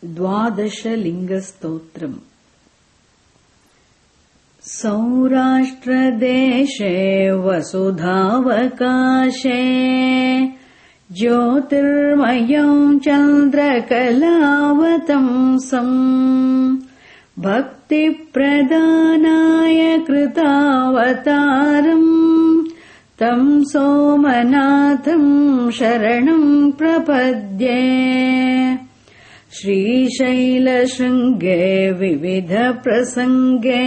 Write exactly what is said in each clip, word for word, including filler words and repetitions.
द्वादशलिङ्गस्तोत्रम्। सौराष्ट्रदेशे वसुधावकाशे ज्योतिर्मयम् चन्द्रकलावतंसम् भक्तिप्रदानाय कृतावतारम् तम् सोमनाथम् शरणम् प्रपद्ये। श्रीशैलशृङ्गे विविधप्रसङ्गे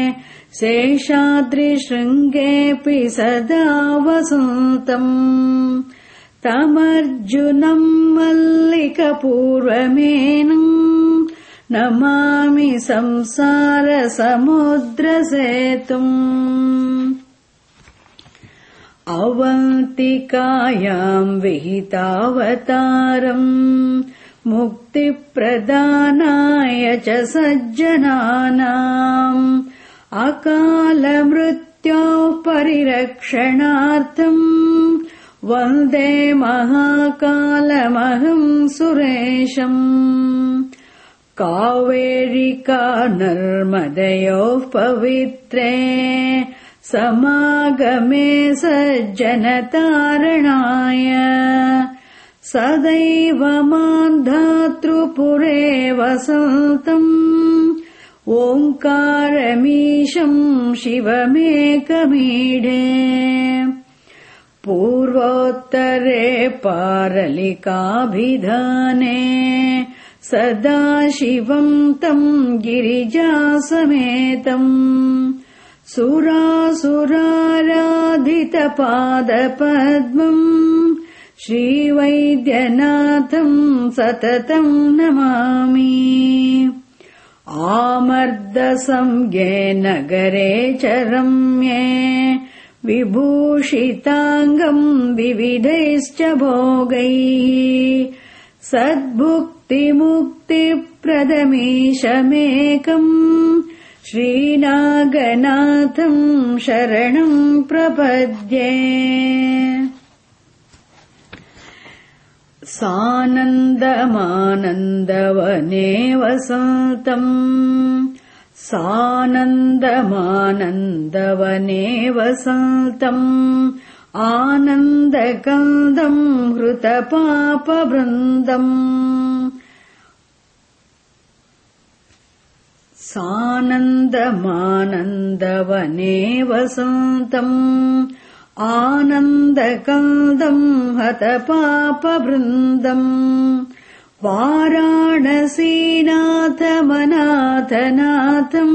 शेषाद्रिशृङ्गेऽपि सदा वसन्तम् तमर्जुनम् मल्लिकपूर्वमेनम् नमामि संसारसमुद्रसेतुम्। अवन्तिकायाम् विहितावतारम् मुक्तिप्रदानाय च सज्जनानाम् अकालमृत्योः परिरक्षणार्थम् वन्दे महाकालमहम् सुरेशम्। कावेरिका नर्मदयोः पवित्रे समागमे सज्जनतारणाय सदैव मान्धातृपुरे वसन्तम् ओङ्कारमीशम् शिवमेकमीडे। पूर्वोत्तरे पारलिकाभिधाने सदा शिवम् तम् गिरिजासमेतम् सुरासुराराधितपादपद्मम् श्रीवैद्यनाथम् सततम् नमामि। आमर्दसंज्ञे नगरे च रम्ये विभूषिताङ्गम् विविधैश्च भोगैः सद्भुक्तिमुक्तिप्रदमीशमेकम् श्रीनागनाथम् शरणम् प्रपद्ये। सानन्दमानन्दवने वसन्तम् सानन्दमानन्दवने वसन्तम् आनन्दकन्दम् हृतपापवृन्दम्। सानन्दमानन्दवने वसन्तम् आनन्दकन्दम् हतपापवृन्दम्। वाराणसीनाथमनाथनाथम्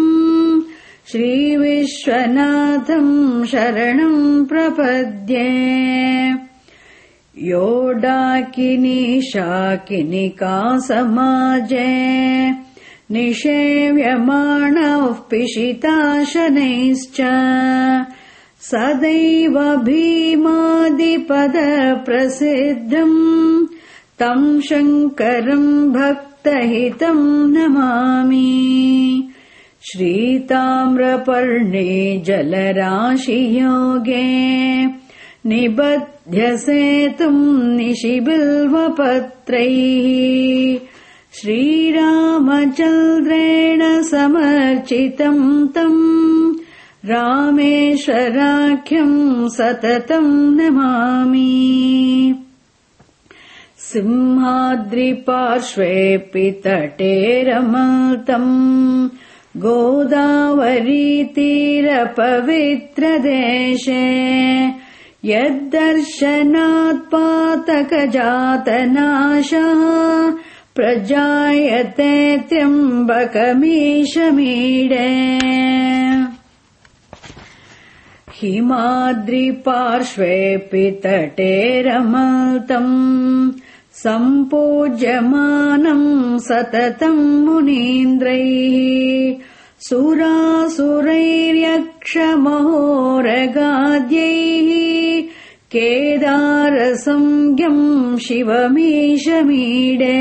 श्रीविश्वनाथम् शरणम् प्रपद्ये। योडाकिनी शाकिनिका समाजे निषेव्यमाणः पिशिताशनैश्च सदैव भीमादिपदप्रसिद्धम् तम् शङ्करम् भक्तहितम् नमामि। श्रीताम्रपर्णे जलराशियोगे निबध्य सेतुम् निशिबिल्वपत्रैः श्रीरामचन्द्रेण समर्चितम् तम् रामेश्वराख्यम् सततम् नमामि। सिंहाद्रिपार्श्वेऽपि तटे रमन्तम् गोदावरीतीरपवित्रदेशे यद्दर्शनात् पातकजातनाशः प्रजायते त्र्यम्बकमीशमीडे। हिमाद्रिपार्श्वेऽपि तटे रमन्तम् सम्पूज्यमानम् सततम् मुनीन्द्रैः सुरासुरैर्यक्षमहोरगाद्यैः केदारसंज्ञम् शिवमीशमीडे।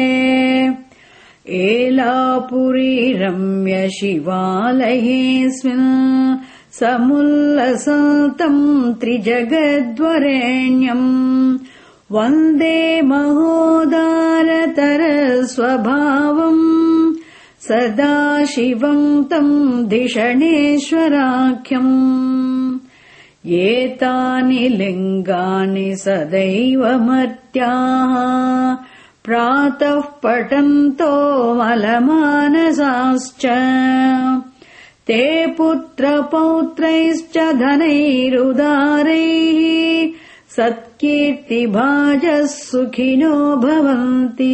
एलापुरी रम्य शिवालयेऽस्मिन् समुल्लसन्तम् त्रिजगद्वरेण्यम् वन्दे महोदारतरस्वभावम् सदा शिवम् तम् धिषणेश्वराख्यम् एतानि लिङ्गानि सदैव मर्त्याः प्रातः पठन्तो मलमानसाश्च ते पुत्रपौत्रैश्च धनैरुदारैः सत्कीर्तिभाजः सुखिनो भवन्ति।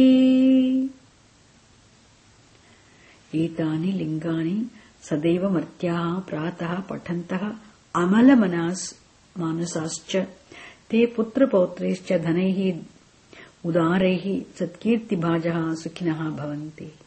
एतानि लिङ्गानि सदैव मर्त्याः प्रातः पठन्तः अमलमानसाश्च ते पुत्रपौत्रैश्च धनैः उदारैः सत्कीर्तिभाजः सुखिनः भवन्ति।